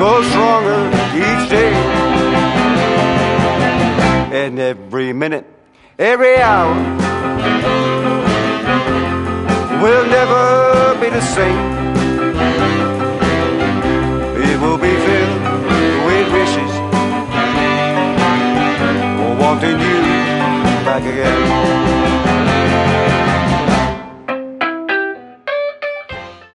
grow stronger each day. And every minute, every hour will never be the same. It will be filled with wishes for wanting you back again.